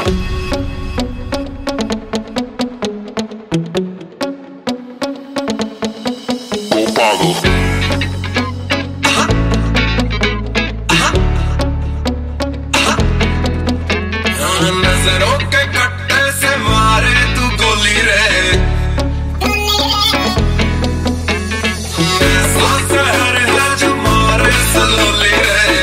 नजरों के कट्टे से मारे तू गोली रे, ऐसा जहर है जो मारे सलोली रे।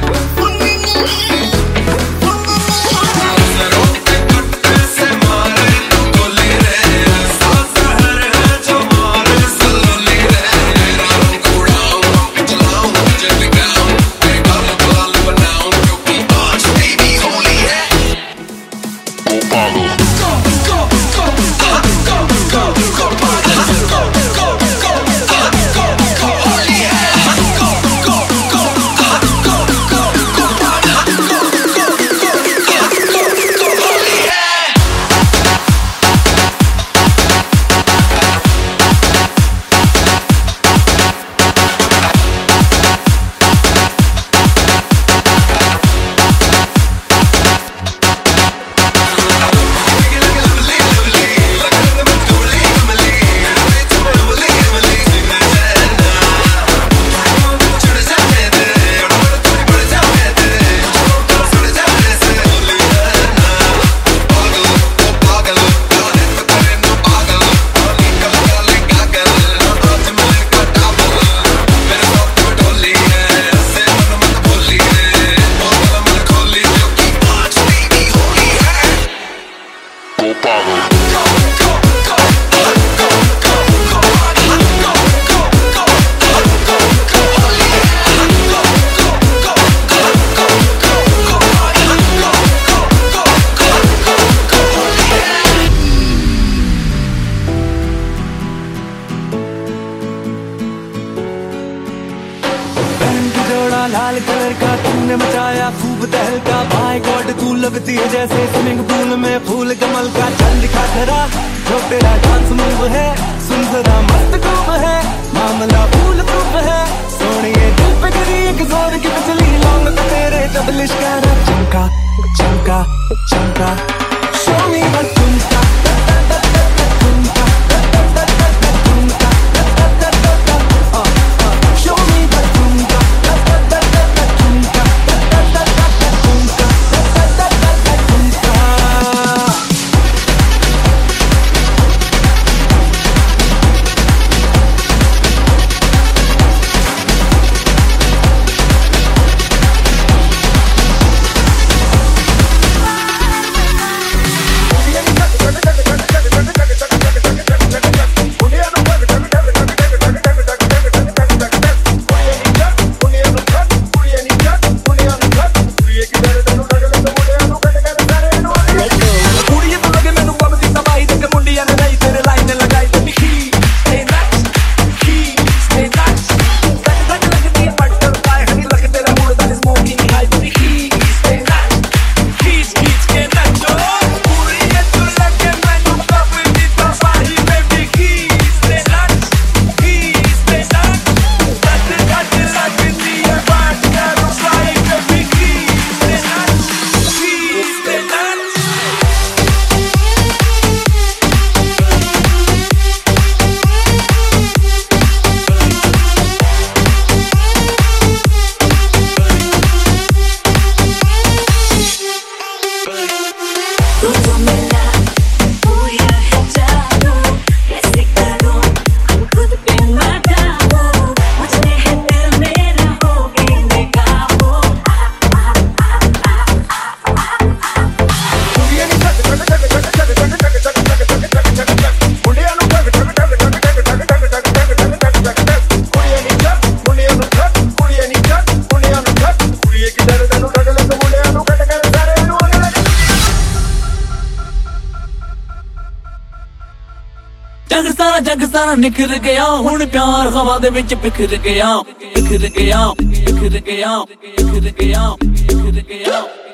नजरों के कट्टे से मारे तू गोली रे, ऐसा जहर है जो मारे सलोली रे। तेरा रंग उड़ाऊं, जलाऊं, तुझे दिखाऊं, बेगाल बाल बनाऊं, क्योंकि आज बेबी होली है। लाल कलर का तूने मचाया खूब तहलका, माय गॉड तू लगती है जैसे स्विमिंग पूल में फूल कमल का। चल दिखा जरा जो तेरा डांस मूव है, सुन जरा मस्त ग्रूव है, मामला फूल प्रूफ है। सोनिए दिल पे गिरी एक जोर की बिजली, लौंग का तेरे जब लिश्कारा चमका चमका चमका। शो मी व्हाट तुमका जग सारा निखर गया, हुण प्यार हवा दे विच बिखर गया, बिखर गया, बिखर गया, बिखर गया, बिखर गया।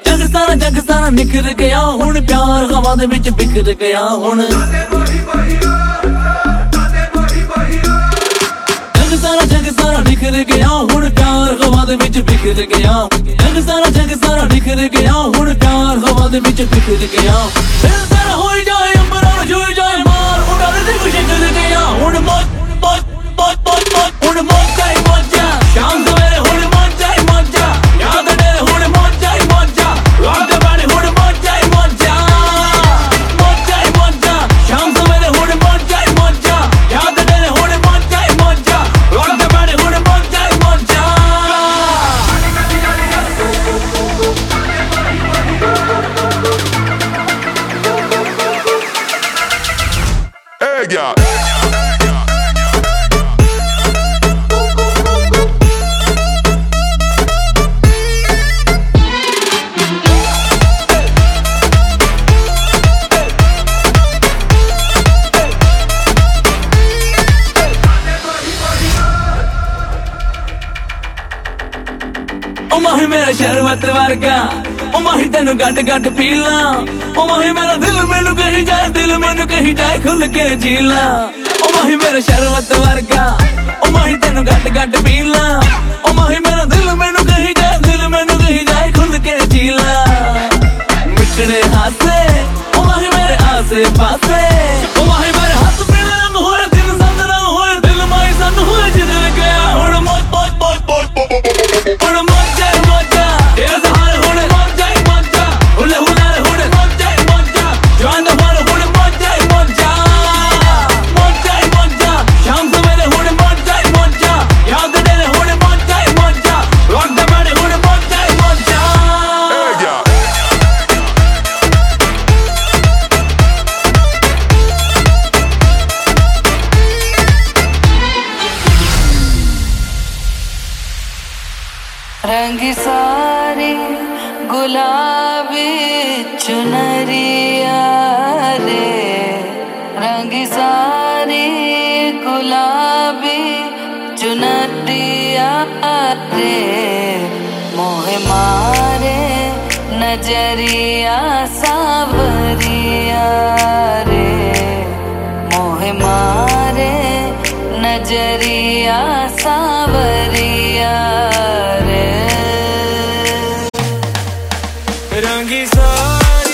जग सारा निखर गया, हुण प्यार हवा दे विच बिखर गया। हुण जग सारा निखर गया हुण प्यार हवा दे विच बिखर गया जग सारा निखर गया हुण प्यार हवा दे विच बिखर गया दिल तेरा होई जाए अंबरां छूई जाए मार उड़ाने दी खुशी कर गया हुण हुण मौजा ही मौजा शाम सवेरे हुण मौजा ही मौजा याद डेरे हुण मौजा ही मौजा रात दे बाणे हुण मौजा ही मौजा शाम सवेरे हुण मौजा ही मौजा याद डेरे हुण मौजा ही मौजा रात दे बाणे हुण मौजा ही मौजा Hey, yeah. ओ माही मेरा शरबत वर्गा ओ माही तेनू गट गट पीला ओ माही मेरा दिल मैनू कही जाए खुल के जीला ओ माही मेरा शरबत वर्गा ओ माही तेनू गट गट पीला ओ माही मेरा दिल मैनू कही जाए खुल के जीला मिठड़े हासे ओ माही मेरे आसे पासे ओ माही मेरे हाथ पे रंग होए दिन संग रंग होए दिल माही सन होए जिधर गया हुण हुण मौजा ही मौजा तेरे सहारे हुण मौजा ही मौजा हुले हुलारे हुण मौजा ही मौजा जवान दा फार हुण मौजा ही मौजा शाम सवेरे हुण मौजा ही मौजा याद डेरे हुण मौजा ही मौजा रात दे बाणे हुण मौजा ही मौजा Hey, yeah. रंग सारी गुलाबी चुनरिया रे रंग सारी गुलाबी चुनरिया रे मोह मारे नजरिया सावरिया रे मोह मारे नजरिया सावरिया रे रंगी सारी